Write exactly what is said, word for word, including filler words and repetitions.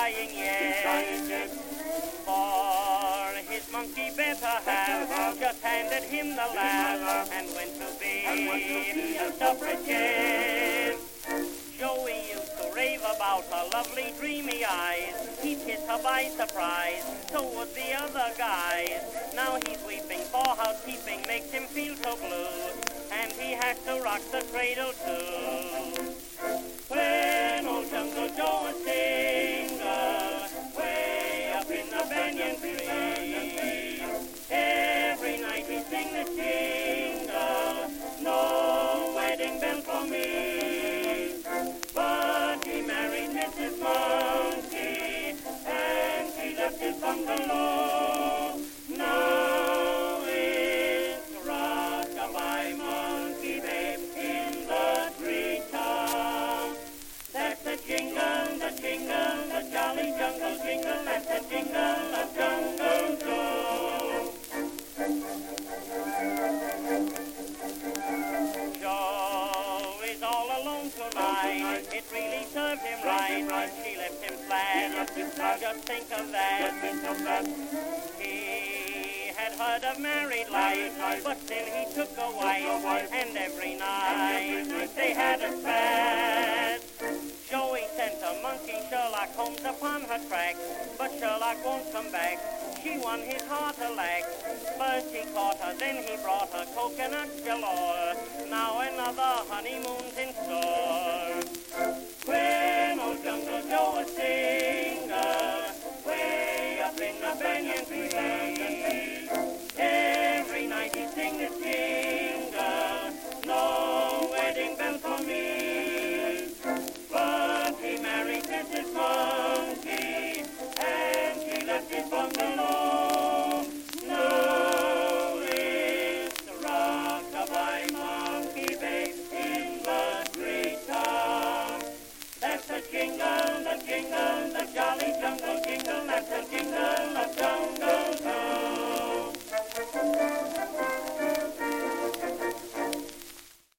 dying yet. For his monkey better have just handed him the laugh and went to be a suffragette. Joey used to rave about her lovely dreamy eyes. He'd kiss her by surprise, so would the other guys. Now he's weeping for housekeeping makes him feel so blue, and he has to rock the cradle too. When old Jungle Joe was single, way up in the banyan tree, every night he'd sing the jingle, no wedding bell for me. But he married Missus Monkey, and she left his bungalow. Now it's rock-a-bye monkey babe in the treetop. That's the jingle, the jingle, the jolly jungle jingle. That's the jingle of Jungle Joe. Joe is all alone tonight. It really served him right. She left him flat. Just think of that. He had heard of married life, but still he took a wife, and every night they had a spat. Joey sent a monkey Sherlock Holmes upon her track, but Sherlock won't come back. She won his heart alack. First he caught her, then he brought her coconuts galore. Now another honeymoon's in store. When old Jungle Joe was single, way up in the banyan tree, every night he'd sing this jingle, no wedding bell for me. But he married Missus Monkey, and she left his bungalow. Now it's the rock-a-bye monkey babe in the treetop. That's the jingle, the jingle.